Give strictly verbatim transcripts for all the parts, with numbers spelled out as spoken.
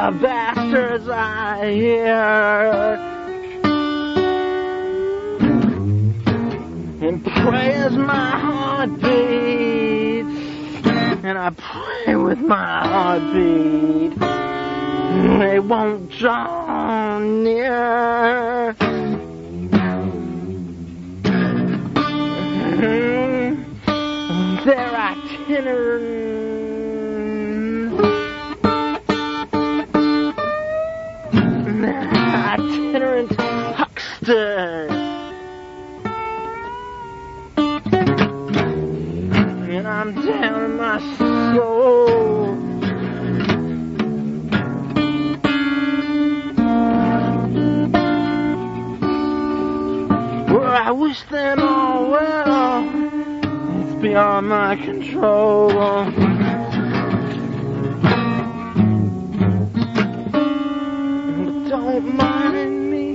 the bastards I hear, and pray as my heart beats, and I pray with my heartbeat, they won't draw near. They're itinerant, they're itinerant hucksters, and I'm down in my soul. Well, I wish them all well. It's beyond my control. But don't mind me.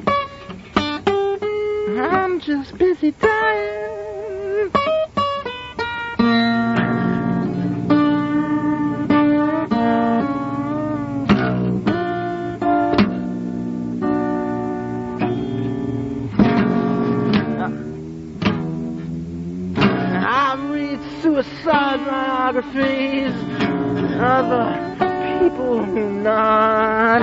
I'm just busy dying. Suicide biographies of the people who nod,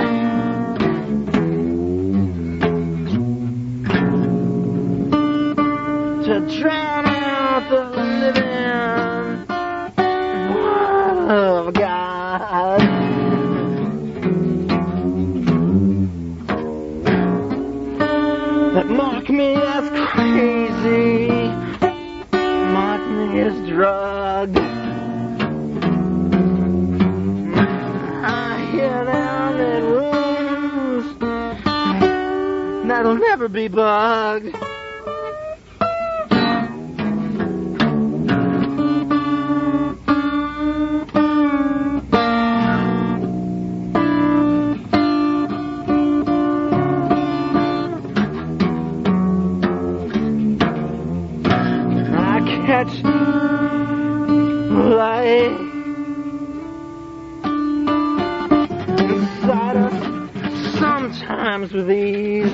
to drown out the living word of God. That mark me as crazy, mark me as drugged. I hear them in rooms that'll never be bugged. Catch light inside us sometimes with ease,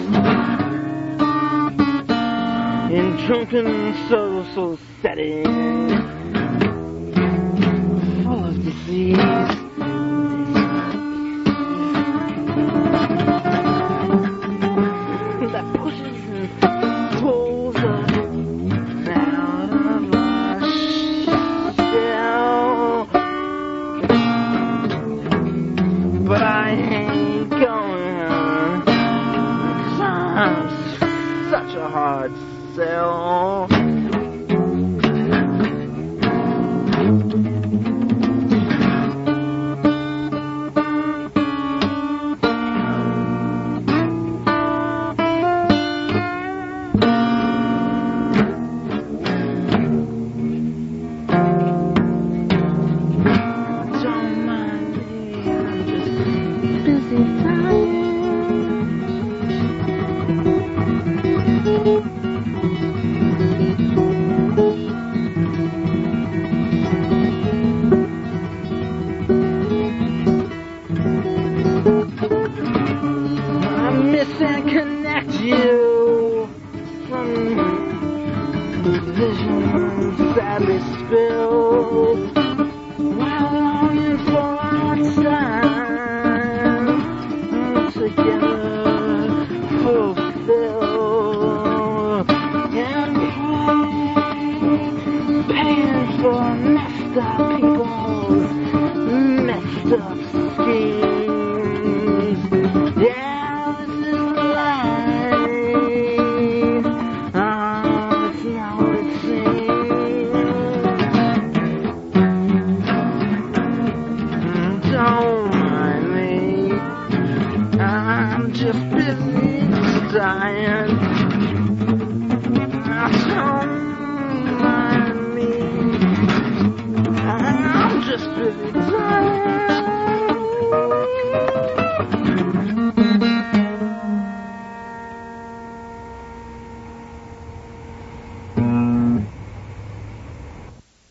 in drunken social settings full of disease. That pushes and pulls us out of our shell. But I ain't going, 'cause I'm such a hard sell. And connect you from visions sadly spilled, while longing for our time together fulfilled, and paying for messed up people's messed up schemes. Yeah. I'm just busy dying.